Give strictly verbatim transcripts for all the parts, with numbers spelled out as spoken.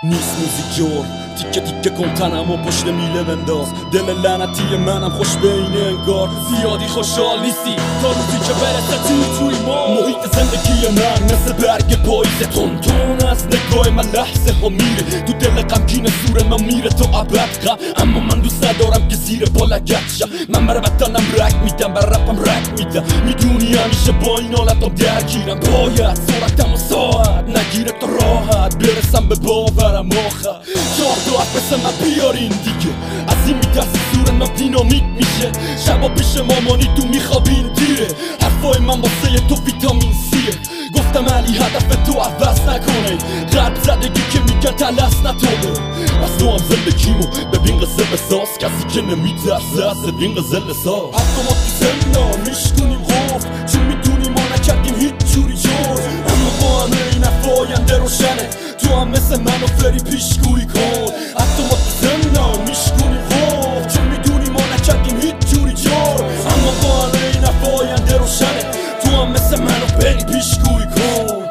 نیست موزیک جور تیکه تیکه کن تنم و پشت میله بنداز دل لعنتی منم خوش به اینه انگار زیادی خوشحال نیستی تا روزی که برسه توی توی ما محیط زندگی من مثل برگ پاییز تون تون از نگاه من لحظه ها میره تو دل غمگین سور من میره تا ابد غم اما من دوست ندارم که زیر پا لگد شم من بر وطنم رک میدم بر رپم رک میدم میدونی همیشه با این حالتم درگیرم باید سرعتم و ساعت نگیره تا راحت برسم به باورم آخر چهار دو مثل من بیارین دیگه از این میترسی سور من دینامیت میشه شبا پیش مامانی تو میخوابین دیره حرفای من واسه تو ویتامین سیه گفتم علی هدف تو عوض نکنه قلب زدگی که میگن تلس نتونه از تو هم زندگیمو ببین قصه بساز کسی که نمیترسه از ببین قصه لساز حتی ما تو زندان میشکنیم خوف چون میدونیم ما نکردیم هیچ جوری جور اما با همه این افاینده روشنه تو هم مثل منو فری پیشگویی کن حتی ما تو زندان میشکنیم خوف چون میدونیم ما نکردیم هیچ جوری جور اما با همه این افاینده روشنه تو هم مثل منو فری پیشگویی کن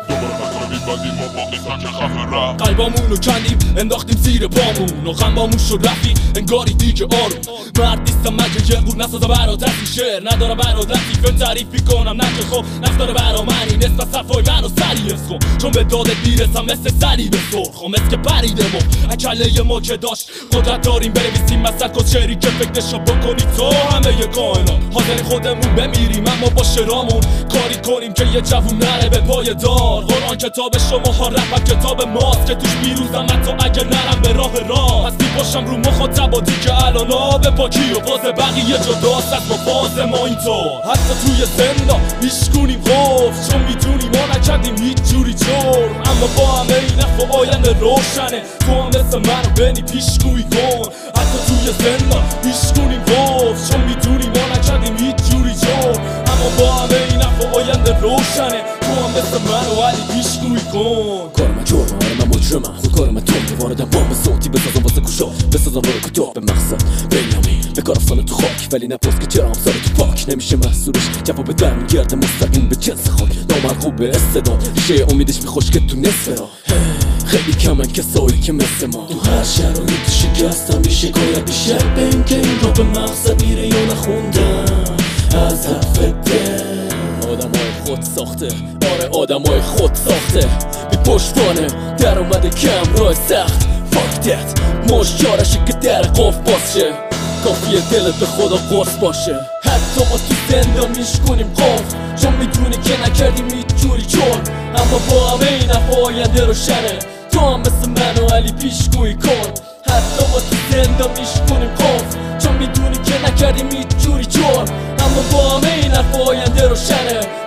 قلبامونو کندیم انداختیم زیر پامون و غمامون شد رفی انگاری دیگه آروم مرد نیستم مگه یه قول نسازه برادرتی شعر نداره برادرتی فیلم تعریفی کنم نه که خب نفت داره برا منی نسبت صفای منو سری حس کن چون به دادت میرسم مثل سری به سرخ مثل که پریده ما اکله ما که داشت قدرت داریم بنویسیم مثل کس شعری که فکرشو بکنی تو همه ی کائنات حاضر خودمون بمیریم اما با شرامون کاری کنیم که یه جوون نره به پای دار قرآن کتاب شما ها رپ کتاب ماست که توش میروزم حتی اگه نرم به راه راه هستی باشم رو مخاطبا دیگه الان آب پاکی و باز بقیه جداست از ما باز ما اینطور حتی توی زندان میشکنیم خوف چون میدونیم ما نکردیم هیچ جوری جور اما با همه این افت و آینده روشنه تو هم مثل منو بنی پیشگویی کن حتی توی زندان میشکنیم خوف چون میدونیم ما نکردیم هیچ جوری جور اما با همه این افت و آینده روشنه تو هم مثل منو علی پیشگویی کن کار من جرمه آره من مجرمم خود کار من تونده واردم بام صوتی بسازم واسه کوشا بسازم روی کتاب به مقصد بنیامین به کار افسانه تو خاک ولی نپرس که چرا همسار تو پاک نمیشه محصولش جواب در میگرده مستقیم به جنس خاک نامرغوب به استعداد ریشه امیدش میخوش که تو نصف راه خیلی کمن کسایی که مثل ما تو هر شرایط شکستم بی شکایت بیشتر به این که این را به مقصد میره یا نخوندم از حرف دل آدمای خود ساخته آره آدمای خود ساخته بی پشتوانه در اومده کم راه سخت فاکتت مشجارشه که در قف باز شه کافیه دلت به خدا قرص باشه حتی ما تو زندان میشکنیم قف چون میدونی که نکردیم هیچ جوری جور اما با همه این افاینده روشنه تو هم مثل من و علی پیشگویی کن حتی ما تو زندان میشکنیم قف چون میدونی که نکردیم هیچ جوری جور اما با همه این افاینده روشنه